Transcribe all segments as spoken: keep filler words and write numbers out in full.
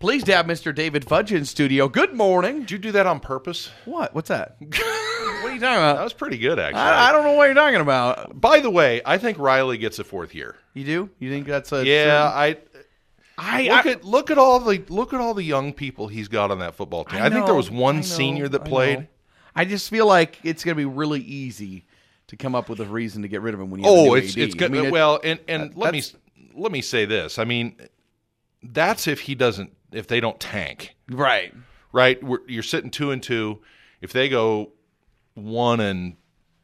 Pleased to have Mister David Fudge in studio. Good morning. Did you do that on purpose? What? What's that? What are you talking about? That was pretty good, actually. I, I don't know what you're talking about. By the way, I think Riley gets a fourth year. You do? You think that's a Yeah, I. I Look I, at look at all the look at all the young people he's got on that football team. I, I think there know, was one I know, senior that I played. know. I just feel like it's going to be really easy to come up with a reason to get rid of him when you have a Oh, new it's A D. it's good. I mean, it- well, and and that- let me that's- let me say this. I mean, that's if he doesn't if they don't tank, right. right? We're, you're sitting two and two. If they go one and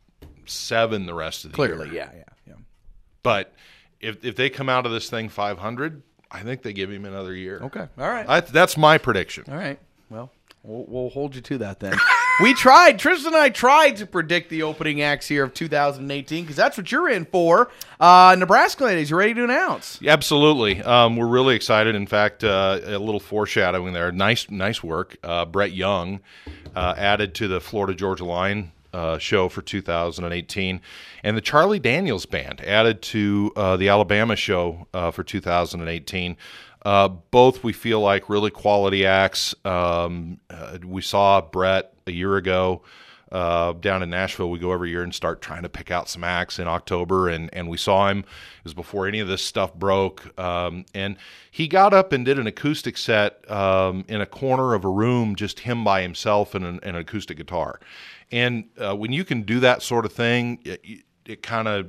seven the rest of the Clearly, year, yeah, yeah, yeah. but if if they come out of this thing five hundred, I think they give him another year. Okay, all right. I, that's my prediction. All right. Well, we'll, we'll hold you to that then. We tried. Tristan and I tried to predict the opening acts here of two thousand eighteen because that's what you're in for. Uh, Nebraska ladies, you ready to announce? Absolutely. Um, we're really excited. In fact, uh, a little foreshadowing there. Nice, nice work. Uh, Brett Young uh, added to the Florida Georgia Line uh, show for two thousand eighteen, and the Charlie Daniels Band added to uh, the Alabama show uh, for two thousand eighteen. Uh, both we feel like really quality acts. Um, uh, we saw Brett a year ago uh, down in Nashville. We go every year and start trying to pick out some acts in October, and, and we saw him. It was before any of this stuff broke, um, and he got up and did an acoustic set um, in a corner of a room, just him by himself and an, an acoustic guitar. And uh, when you can do that sort of thing, it, it kind of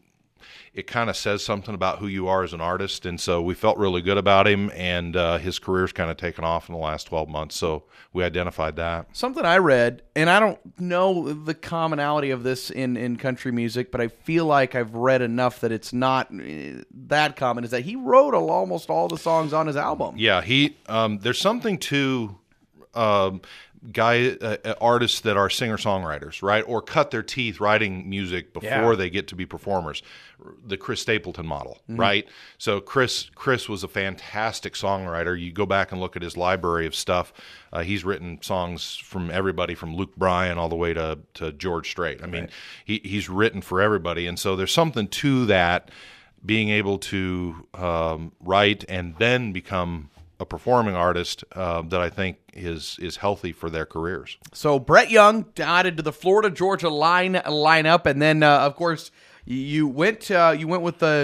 it kind of says something about who you are as an artist. And so we felt really good about him, and uh, his career's kind of taken off in the last twelve months. So we identified that. Something I read, and I don't know the commonality of this in, in country music, but I feel like I've read enough that it's not uh, that common, is that he wrote almost all the songs on his album. Yeah, he. Um, there's something to um, guy uh, artists that are singer-songwriters, right, or cut their teeth writing music before Yeah. they get to be performers. The Chris Stapleton model, Mm-hmm. right? So Chris Chris was a fantastic songwriter. You go back and look at his library of stuff. Uh, he's written songs from everybody from Luke Bryan all the way to, to George Strait. I mean, Right. he, he's written for everybody. And so there's something to that, being able to um, write and then become a performing artist uh, that I think is is healthy for their careers. So Brett Young added to the Florida Georgia line lineup, and then uh, of course you went uh, you went with the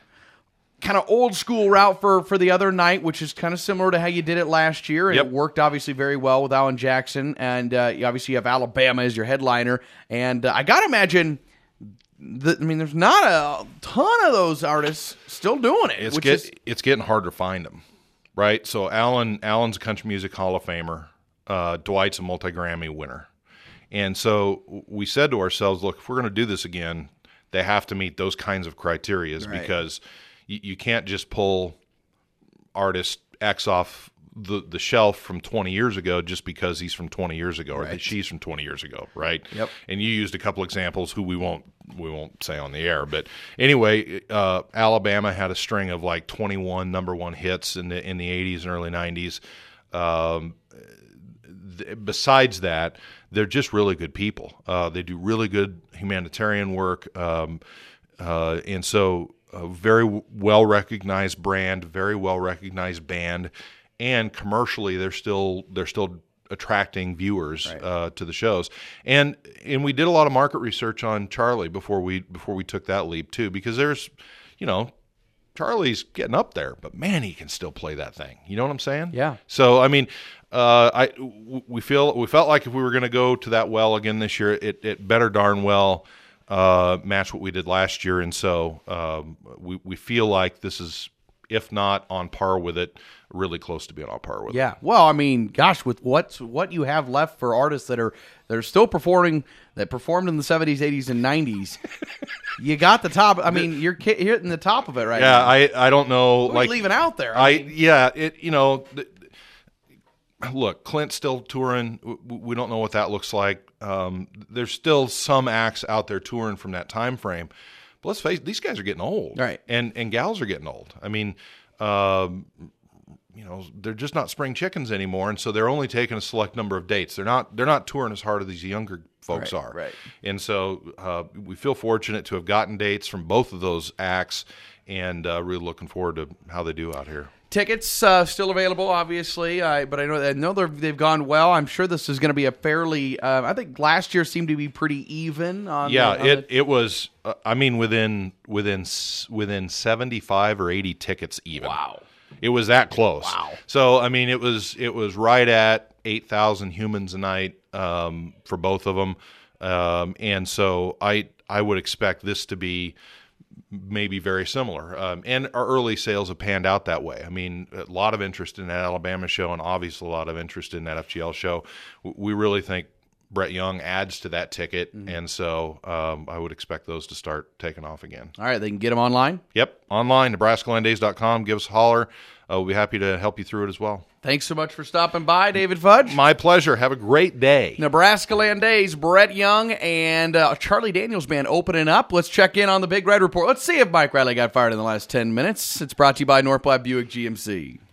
kind of old school route for for the other night, which is kind of similar to how you did it last year, and Yep. it worked obviously very well with Alan Jackson, and uh, you obviously have Alabama as your headliner, and uh, I gotta imagine. The, I mean, there's not a ton of those artists still doing it. It's which get, is it's getting hard to find them, right? So Alan Alan's a country music Hall of Famer. Uh, Dwight's a multi-Grammy winner, and so we said to ourselves, look, if we're going to do this again, they have to meet those kinds of criterias Right. because you, you can't just pull artist X off the the shelf from twenty years ago just because he's from twenty years ago or Right. that she's from twenty years ago, right? Yep. And you used a couple examples who we won't we won't say on the air, but anyway, uh, Alabama had a string of like twenty-one number one hits in the in the eighties and early nineties. Um, th- besides that, they're just really good people. Uh, they do really good humanitarian work, um, uh, and so a very w- well recognized brand, very well recognized band, and commercially they're still they're still attracting viewers Right. uh, to the shows. And and we did a lot of market research on Charlie before we before we took that leap too, because there's, you know, Charlie's getting up there, but man, he can still play that thing. You know what I'm saying? Yeah. So I mean, uh, I w- we feel we felt like if we were going to go to that well again this year, it it better darn well uh, match what we did last year, and so um, we we feel like this is, if not on par with it, really close to being on par with it. Yeah. Well, I mean, gosh, with what's what you have left for artists that are that are still performing, that performed in the seventies, eighties, and nineties, you got the top. I mean, you're ki- hitting the top of it right Yeah, now. I I don't know, What are like you leaving out there? I, I, mean, yeah, it you know, th- look, Clint's still touring. W- We don't know what that looks like. Um, there's still some acts out there touring from that time frame. But let's face it, these guys are getting old, Right. And and gals are getting old. I mean, um, you know, they're just not spring chickens anymore, and so they're only taking a select number of dates. They're not they're not touring as hard as these younger folks Right, are, right. And so uh, we feel fortunate to have gotten dates from both of those acts, and uh, really looking forward to how they do out here. Tickets uh, still available, obviously, I, but I know I know they've, they've gone well. I'm sure this is going to be a fairly. Uh, I think last year seemed to be pretty even. On yeah, the, on it the, it was. Uh, I mean, within within s- within seventy-five or eighty tickets even. Wow. It was that close. Wow. So I mean, it was it was right at eight thousand humans a night um, for both of them, um, and so I I would expect this to be maybe very similar. Um, and our early sales have panned out that way. I mean, a lot of interest in that Alabama show, and obviously a lot of interest in that F G L show. We really think Brett Young adds to that ticket, mm-hmm. and so um, I would expect those to start taking off again. All right, they can get them online? Yep, online, Nebraska Land Days dot com. Give us a holler. Uh, we'll be happy to help you through it as well. Thanks so much for stopping by, David Fudge. My pleasure. Have a great day. Nebraska Land Days, Brett Young and uh, Charlie Daniels Band opening up. Let's check in on the Big Red Report. Let's see if Mike Riley got fired in the last ten minutes. It's brought to you by North Platte Buick G M C.